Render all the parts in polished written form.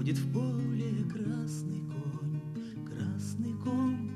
Ходит в поле красный конь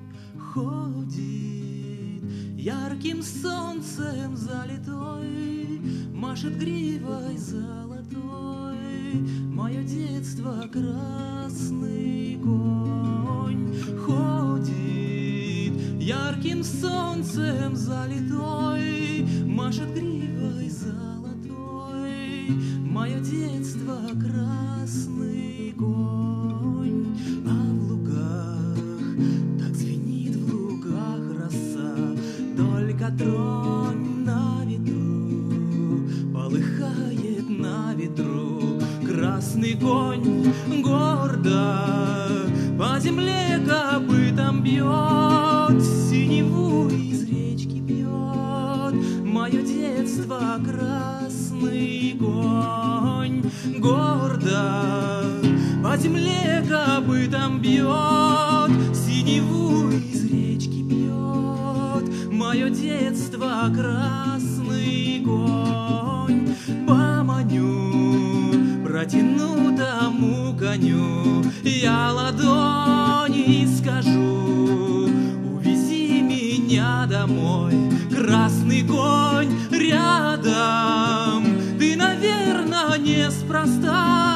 ходит, ярким солнцем залитой, машет гривой золотой. Мое детство красный конь ходит, ярким солнцем залитой, машет гривой золотой. Мое детство красный конь, а в лугах так звенит в лугах роса, только тронь на ветру, полыхает на ветру. Красный конь гордо по земле копытом бьет, синеву из речки пьет. Мое детство красный конь гордо по земле копытом бьет, синеву из речки пьет. Мое детство красный конь. Поманю протянутому коню я ладони скажу: увези меня домой. Красный конь рядом, ты, наверное, неспроста.